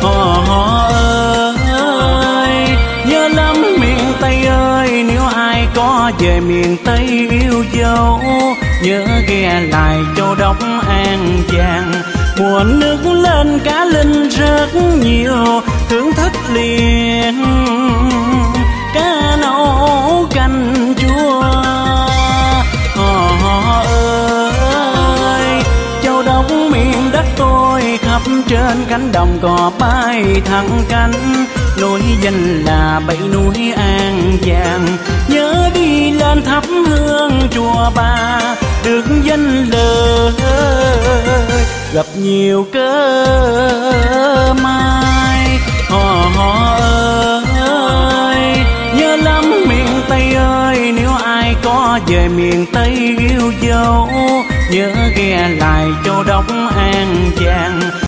Hò ơi, nhớ lắm miền Tây ơi, nếu ai có về miền Tây yêu dấu, nhớ ghé lại Châu Đốc An Giang. Mùa nước lên cá linh rất nhiều, thưởng thức liền cá nấu canh chua. Hò ơi, Châu Đốc miền đất tôi, khắp trên cánh đồng cò bay thẳng cánh. Nối danh là Bảy Núi An Giang, nhớ đi lên thắp hương chùa Ba, được danh lời gặp nhiều cơ may. Hò ơi, nhớ lắm miền Tây ơi, nếu ai có về miền Tây yêu dấu, nhớ ghé lại Châu Đốc An Giang.